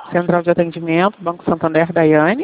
Central de Atendimento, Banco Santander, Daiane.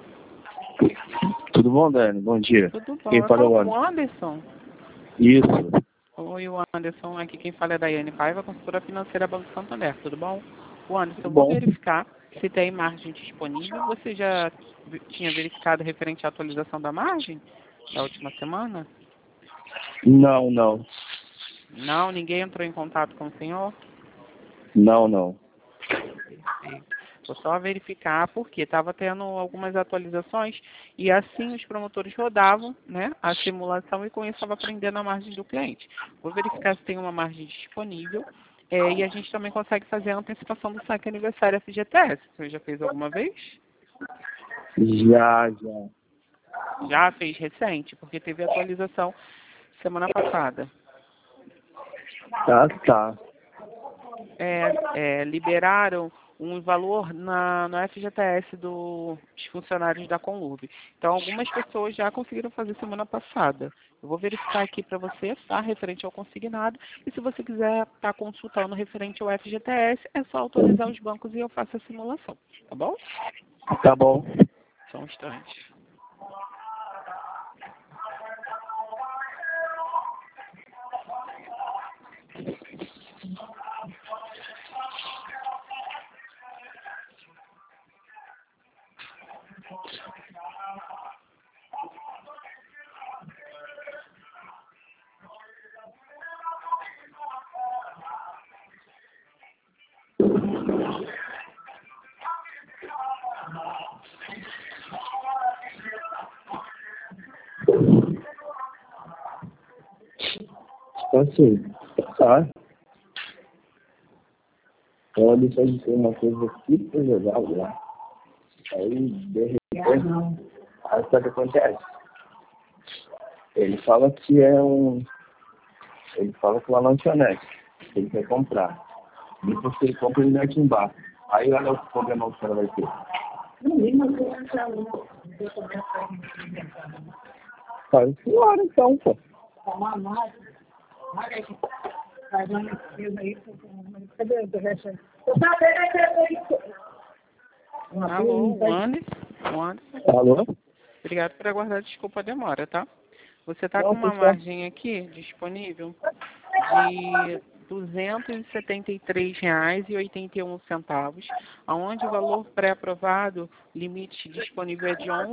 Tudo bom, Daiane? Bom dia. Tudo bom. Quem fala é o o Anderson. Isso. Oi, o Anderson. Aqui quem fala é Daiane Paiva, consultora financeira Banco Santander. Tudo bom? O Anderson, eu vou verificar se tem margem disponível. Você já tinha verificado referente à atualização da margem da última semana? Não, não. Não? Ninguém entrou em contato com o senhor? Não, não. Perfeito. Vou só verificar porque estava tendo algumas atualizações e assim os promotores rodavam, né, a simulação e com isso estava aprendendo a margem do cliente. Vou verificar se tem uma margem disponível e a gente também consegue fazer a antecipação do saque aniversário FGTS. Você já fez alguma vez? Já. Já fez recente, porque teve atualização semana passada. Tá. Liberaram um valor no FGTS dos funcionários da Conlurb. Então, algumas pessoas já conseguiram fazer semana passada. Eu vou verificar aqui para você, tá? Referente ao consignado. E se você quiser estar consultando referente ao FGTS, é só autorizar os bancos e eu faço a simulação. Tá bom? Tá bom. Só um instante. Assim, tá. Ela deixou de ser uma coisa super legal lá. Aí, de repente, aí sabe o que acontece? Ele fala que Ele fala que é uma lanchonete. Ele quer comprar. Depois que ele compra, ele mete embaixo. Aí olha o problema que ela vai ter. Faz senhora, então, pô. Alô, Anderson? Alô? Obrigado por aguardar. Desculpa a demora, tá? Você está com uma margem aqui disponível de R$ 273,81, onde o valor pré-aprovado, limite disponível é de R$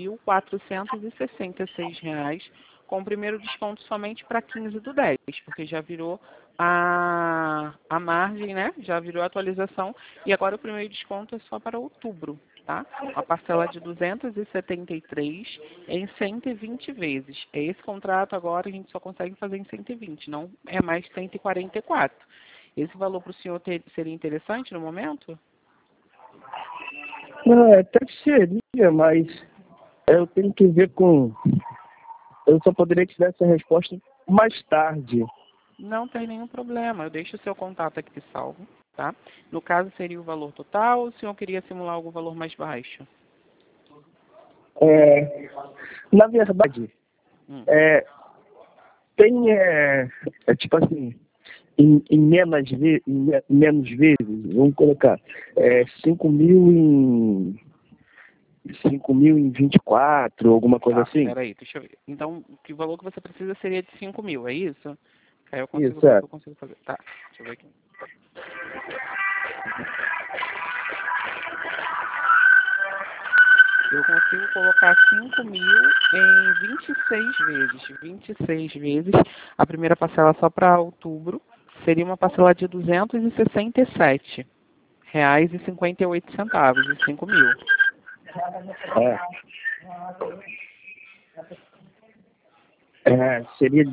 11.466, com o primeiro desconto somente para 15/10, porque já virou a margem, né? Já virou a atualização, e agora o primeiro desconto é só para outubro. Tá? Uma parcela de 273 em 120 vezes. Esse contrato agora a gente só consegue fazer em 120, não é mais 144. Esse valor para o senhor seria interessante no momento? Não, até que seria, mas eu tenho que ver com... Eu só poderia te dar essa resposta mais tarde. Não tem nenhum problema. Eu deixo o seu contato aqui salvo. Tá? No caso, seria o valor total ou o senhor queria simular algum valor mais baixo? Na verdade, tem, tipo assim, em menos vezes, vamos colocar, 5.000 em 24, alguma coisa assim. Peraí, deixa eu ver. Então, o valor que você precisa seria de 5.000, é isso? Aí eu consigo Isso, ver o que eu consigo fazer. Tá, deixa eu ver aqui. Eu consigo colocar 5.000 em 26 vezes. 26 vezes. A primeira parcela só para outubro seria uma parcela de R$ 267,58, de 5.000. Seria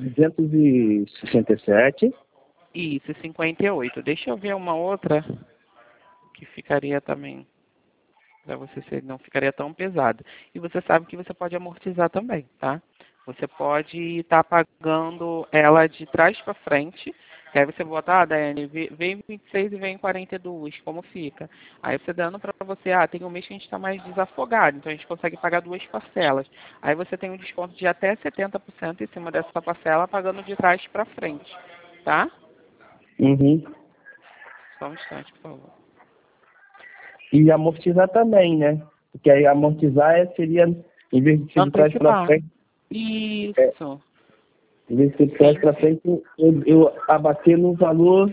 267. Isso, 58. Deixa eu ver uma outra que ficaria também, para você ser, não ficaria tão pesada. E você sabe que você pode amortizar também, tá? Você pode estar pagando ela de trás para frente. Aí você bota, Daiane, vem 26 e vem 42, como fica? Aí você dando para você, tem um mês que a gente está mais desafogado, então a gente consegue pagar 2 parcelas. Aí você tem um desconto de até 70% em cima dessa parcela, pagando de trás para frente, tá? Uhum. Só um instante, por favor. E amortizar também, né? Porque aí amortizar seria, em vez de ser de trás para Antecipar. frente, Isso. em vez de ser de trás para frente, eu abater no valor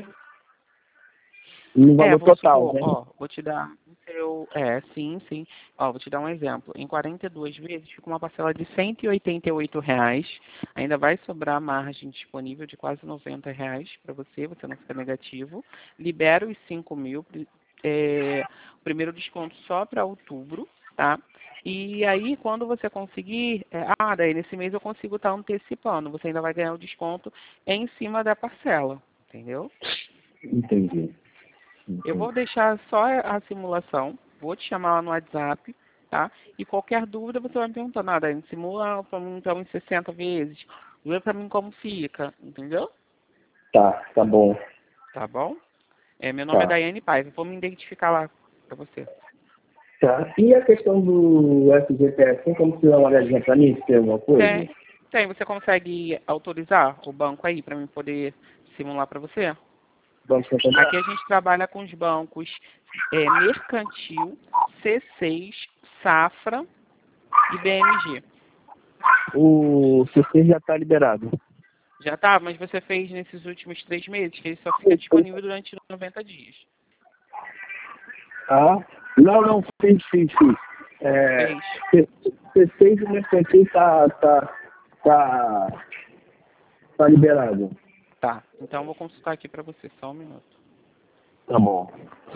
Vamos total, supor, né? ó, vou te dar o seu, sim, sim. Ó, vou te dar um exemplo. Em 42 vezes fica uma parcela de R$ 188. Ainda vai sobrar margem disponível de quase R$ 90 para você não fica negativo. Libera os 5.000, o primeiro desconto só para outubro, tá? E aí, quando você conseguir, daí nesse mês eu consigo estar antecipando. Você ainda vai ganhar o desconto em cima da parcela, entendeu? Entendi. Eu vou deixar só a simulação, vou te chamar lá no WhatsApp, tá? E qualquer dúvida você vai me perguntar, nada, simula para mim então em 60 vezes, vê para mim como fica, entendeu? Tá bom. Tá bom? Meu nome é Tá. Daiane Paiva, vou me identificar lá para você. Tá. E a questão do FGTS, tem como tirar uma olhadinha para mim, se tem alguma coisa? Tem, você consegue autorizar o banco aí para mim poder simular para você? Vamos tentar. Aqui a gente trabalha com os bancos Mercantil, C6, Safra e BMG. O CC já está liberado. Já tá, mas você fez nesses últimos 3 meses, que ele só fica disponível durante 90 dias. Ah, não, fiz. Fez? C6 o mercantil tá liberado. Tá, então eu vou consultar aqui para você, só um minuto. Tá bom.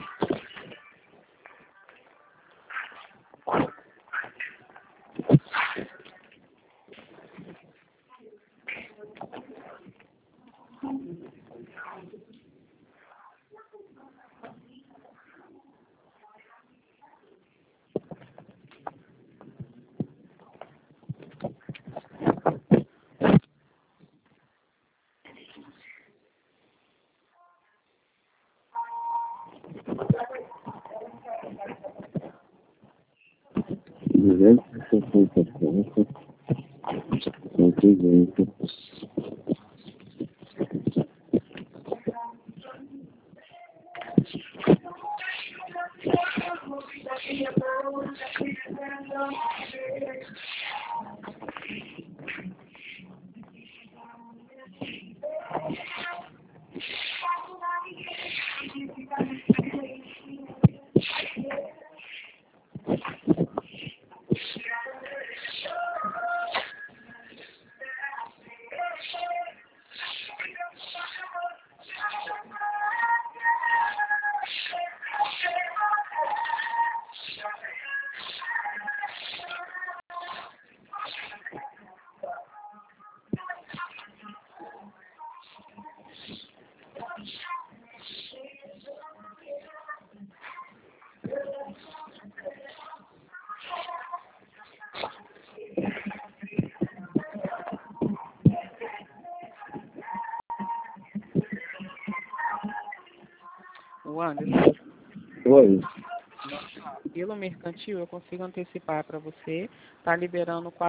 O Anderson, Oi. pelo mercantil eu consigo antecipar para você, tá liberando R$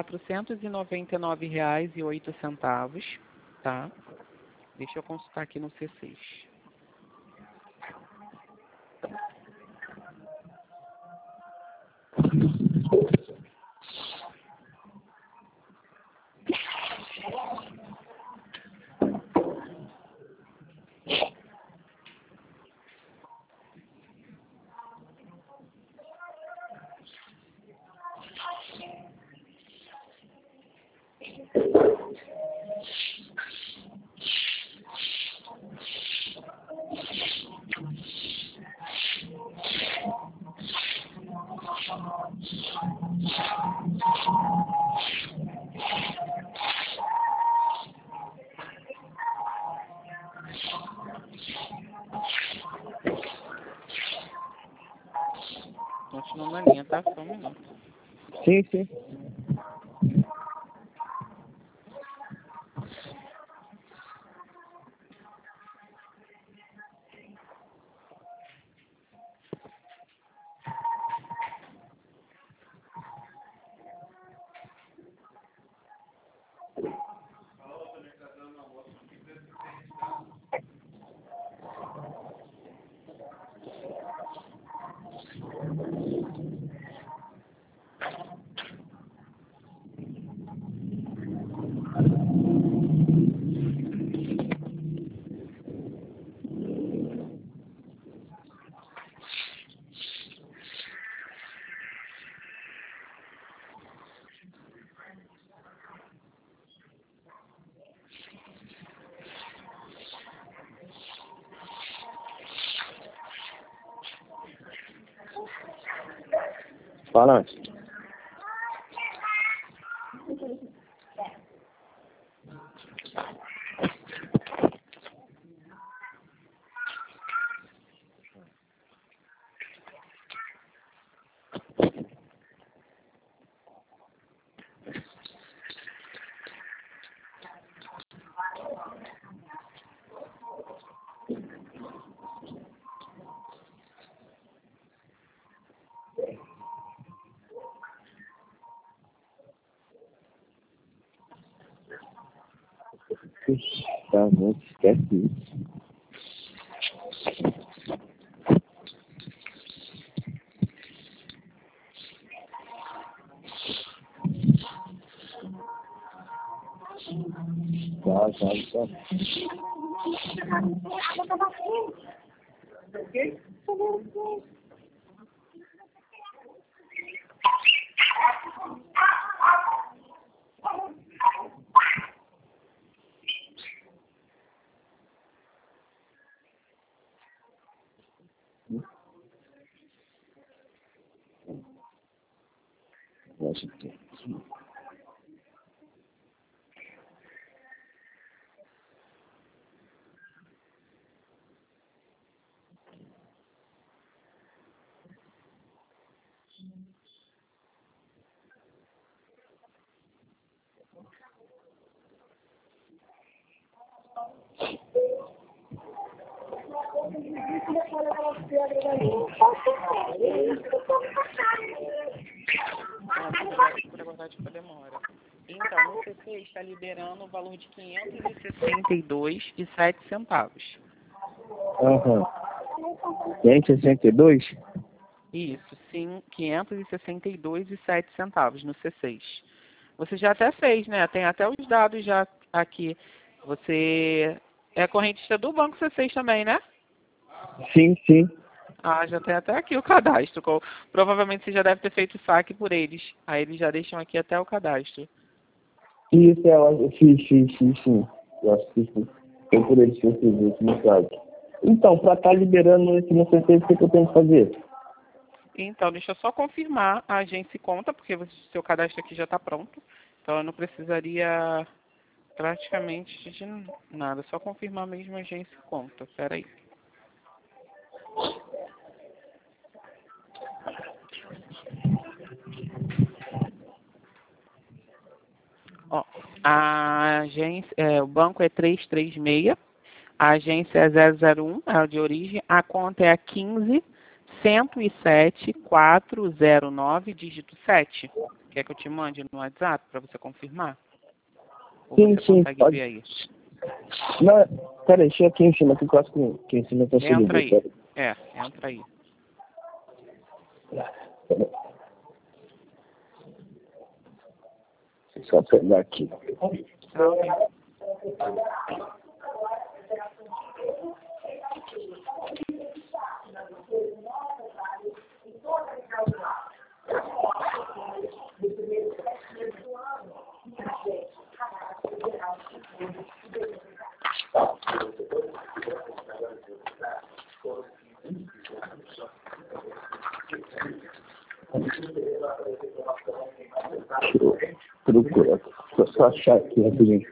499,08, tá? Deixa eu consultar aqui no C6. Continuando na linha, tá? Só um minuto. Sim. Fala. Tá, não esquece isso. Tá. Acho que Por aguardar tipo demora. Então, o CC está liberando o valor de R$ 562,07. Aham. 562? Isso, sim, R$ 562,07 no C6. Você já até fez, né? Tem até os dados já aqui. Você é correntista do Banco C6 também, né? Sim. Ah, já tem até aqui o cadastro. Provavelmente você já deve ter feito o saque por eles. Aí eles já deixam aqui até o cadastro. Isso é o sim. Eu acho que sim. Foi por eles que eu fiz isso no caso. Então, para estar liberando esse no CC, o que eu tenho que fazer? Então, deixa eu só confirmar a agência e conta, porque o seu cadastro aqui já está pronto. Então, eu não precisaria praticamente de nada. Só confirmar mesmo a agência e conta. Espera aí. Ó, a agência, o banco é 336, a agência é 001, é a de origem, a conta é a 15.107.409, dígito 7. Quer que eu te mande no WhatsApp para você confirmar? Ou Sim, você consegue pode. ver aí? Não, peraí, deixa eu aqui em cima, que eu acho que aqui em cima eu consigo Entra ver. aí. Peraí. Entra aí. Peraí. Deixa eu só pegar aqui. Ah, ok. Procura. Deixa eu só achar aqui rapidinho.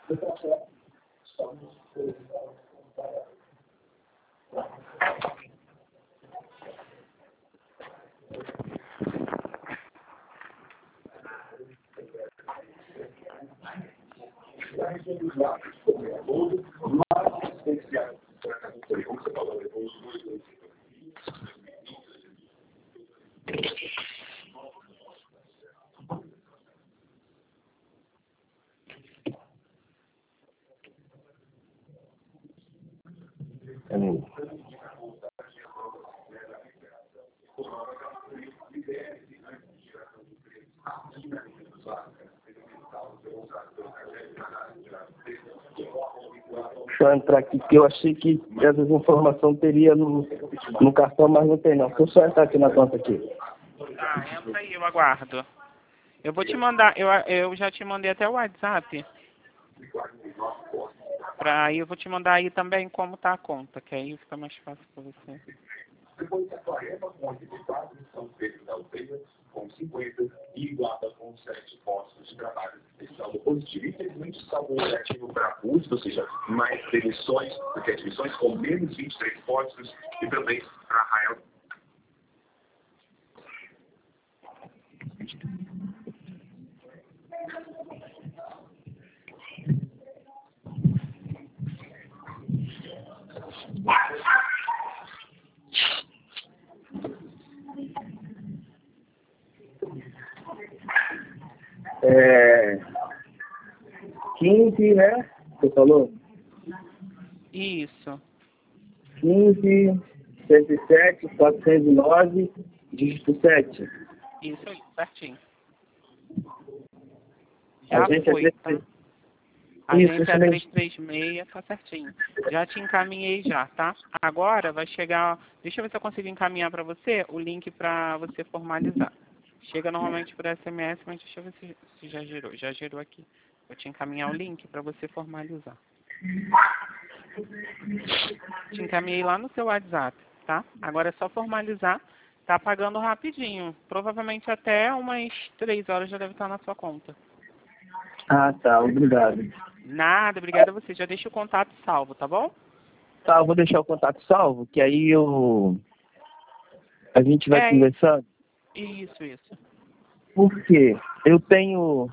Deixa eu entrar aqui, porque eu achei que essas informações teria no cartão, mas não tem não. Deixa eu só entrar aqui na conta aqui. Tá, entra aí, eu aguardo. Eu vou te mandar, eu já te mandei até o WhatsApp. Aí eu vou te mandar aí também como tá a conta, que aí fica mais fácil para você. Depois a Clarema com 84, São Pedro da Aldeia com 50 e Iguaba com 7 postos de trabalho. Esse saldo positivo, infelizmente, saldo negativo para a USP, ou seja, mais demissões do que admissões, com menos 23 postos, e também para a Arraial. É... 15, né? Você falou? Isso. 15, 107, 409, dígito 7. Isso aí, certinho. A Já gente foi, é tá? 336. A Isso, gente isso é mesmo. 336, tá certinho. Já te encaminhei já, tá? Agora vai chegar... Deixa eu ver se eu consigo encaminhar para você o link para você formalizar. Chega normalmente por SMS, mas deixa eu ver se já gerou. Já gerou aqui. Vou te encaminhar o link para você formalizar. Te encaminhei lá no seu WhatsApp, tá? Agora é só formalizar. Tá pagando rapidinho. Provavelmente até umas 3 horas já deve estar na sua conta. Ah, tá. Obrigado. Nada, obrigada a você. Já deixa o contato salvo, tá bom? Tá, eu vou deixar o contato salvo, que aí a gente vai conversando. Isso. Porque eu tenho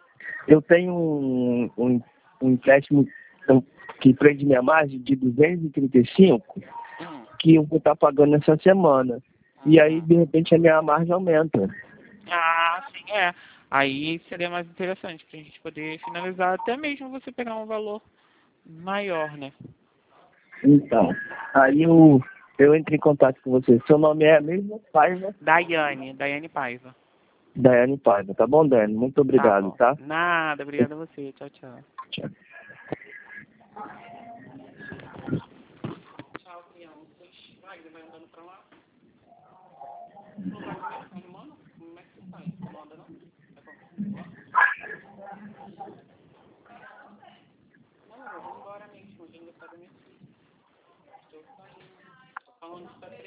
um empréstimo que prende minha margem de 235 que eu vou estar pagando essa semana. E aí, de repente, a minha margem aumenta. Ah, sim, é. Aí seria mais interessante pra gente poder finalizar, até mesmo você pegar um valor maior, né? Então, aí eu entro em contato com você. Seu nome é mesmo? Paiva? Daiane Paiva. Daiane Paiva, tá bom, Daiane? Muito obrigado, tá? Nada, obrigada a você. Tchau, tchau. Tchau. Tchau, Crião. Vai andando pra lá? Não vai comer? Mano, como é que você sai? Não anda, não? Tá bom. Não, eu vou embora mesmo. A gente vai dormir. Estou saindo. Tô falando isso pra